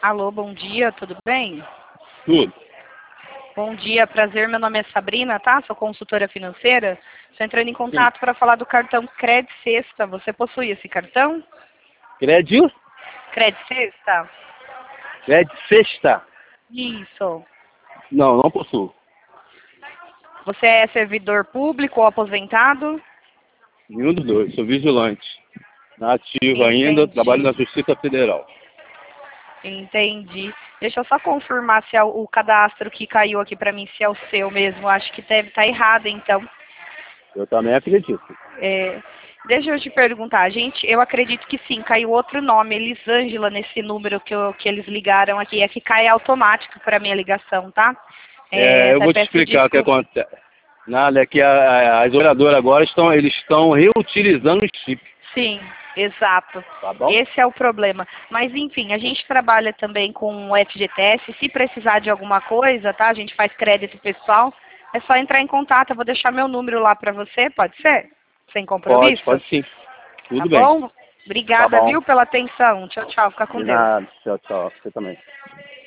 Alô, bom dia, tudo bem? Tudo. Bom dia, prazer, meu nome é Sabrina, tá? Sou consultora financeira. Estou entrando em Sim. contato para falar do cartão Cred Sexta. Você possui esse cartão? Crédito? Cred Sexta? Crédito sexta? Isso. Não, não possuo. Você é servidor público ou aposentado? Nenhum dos dois. Sou vigilante. Na ativa ainda, trabalho na Entendi. Justiça Federal. Entendi. Deixa eu só confirmar se é o cadastro que caiu aqui para mim, se é o seu mesmo. Acho que deve estar errado, então. Eu também acredito. Deixa eu te perguntar, gente, eu acredito que sim, caiu outro nome, Elisângela, nesse número que eles ligaram aqui. É que cai automático para minha ligação, tá? Eu Até vou te peço explicar o que desculpa. acontece. Nada, é que as operadoras agora estão reutilizando o chip, Sim, exato. tá bom? Esse é o problema. Mas, enfim, a gente trabalha também com o FGTS. Se precisar de alguma coisa, tá? A gente faz crédito pessoal. É só entrar em contato. Eu vou deixar meu número lá para você, pode ser? Sem compromisso? Pode sim. Tá Tudo bem. bom? Tá Obrigada, bom. viu, pela atenção. Tchau, tchau. Fica com De Deus. nada. Tchau, tchau. Você também.